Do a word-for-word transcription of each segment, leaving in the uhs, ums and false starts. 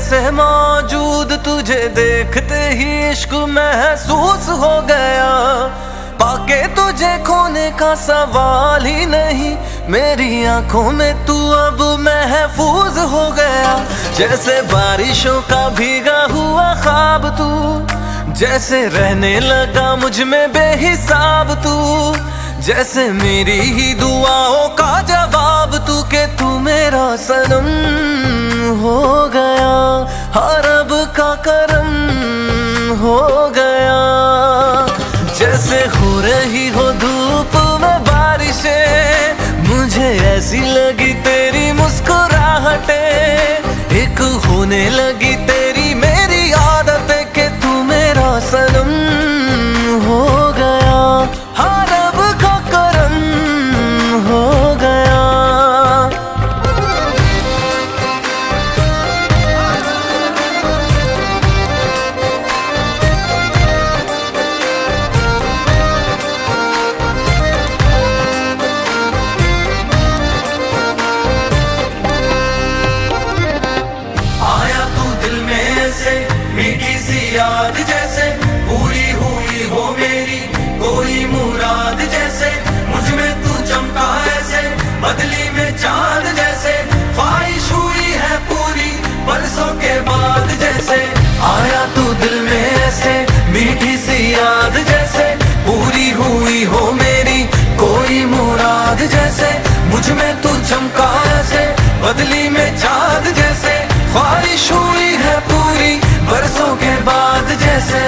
जैसे मौजूद, तुझे देखते ही इश्क महसूस हो गया। पाके तुझे खोने का सवाल ही नहीं, मेरी आंखों में तू अब महफूज हो गया। जैसे बारिशों का भीगा हुआ ख्वाब तू, जैसे रहने लगा मुझ में बेहिसाब तू, जैसे मेरी ही दुआओं का जवाब तू, के तू मेरा सनम हो गया, हर रब का करम हो गया। जैसे हो रही हो धूप में बारिशें, मुझे ऐसी लगी तेरी मुस्कुराहटें, एक होने लगी तेरी मेरी आदतें, के तू मेरा सनम हो गया, हर रब का करम हो गया। मीठी सी याद जैसे पूरी हुई हो मेरी कोई मुराद, जैसे मुझ में तू चमका ऐसे बदली में चांद, जैसे ख्वाहिश हुई है पूरी बरसों के बाद। जैसे आया तू दिल में ऐसे मीठी सी याद, जैसे पूरी हुई हो मेरी कोई मुराद, जैसे मुझ में तू चमका ऐसे बदली में चांद, जैसे ख्वाहिश हुई है पूरी बरसों के बाद। जैसे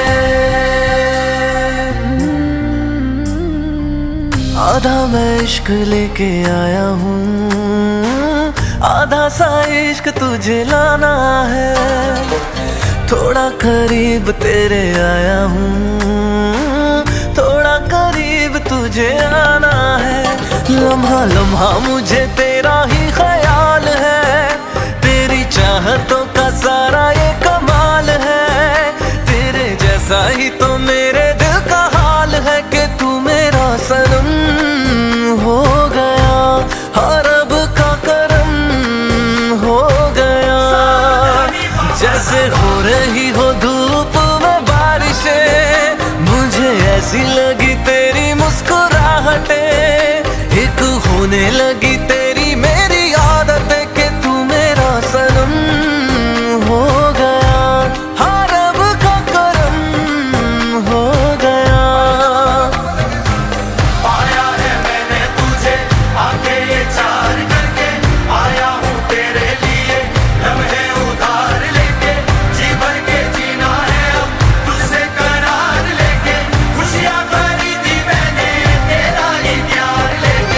आधा मैं इश्क लेके आया हूँ, आधा सा इश्क तुझे लाना है, थोड़ा करीब तेरे आया हूँ, थोड़ा करीब तुझे आना है। लम्हा लम्हा मुझे तेरा ही ख्याल है, तेरी चाहतों का सारा ये कमाल है, तेरे जैसा ही तो मेरे दिल का हाल है, कि तू मेरा सनम हो गया, हर रब का करम हो गया। जैसे हो रही हो धूप में बारिशें, मुझे ऐसी लगी तेरी मुस्कुराहटें, एक होने लगी तेरी मेरी आदतें, कि तू मेरा सनम हो गया, हर रब का करम हो गया। पाया है मैंने तुझे आके ये चार करके, आया हूँ तेरे लिए लम्हे उधार लेके, जी भर के जीना है अब तुझसे करार लेके, खुशियाँ खरीदी मैंने तेरा ही प्यार लेके।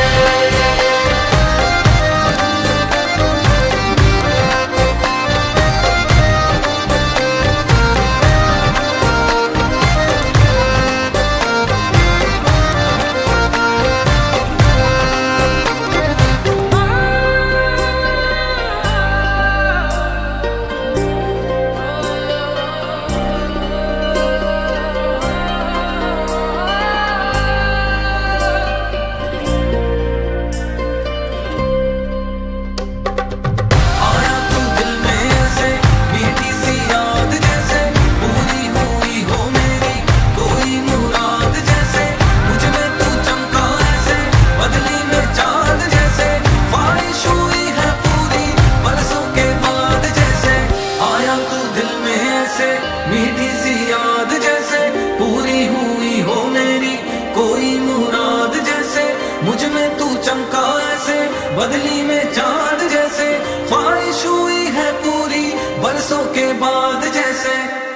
मीठी सी याद जैसे पूरी हुई हो मेरी कोई मुराद, जैसे मुझ में तू चमका ऐसे बदली में चांद, जैसे ख्वाहिश हुई है पूरी बरसों के बाद। जैसे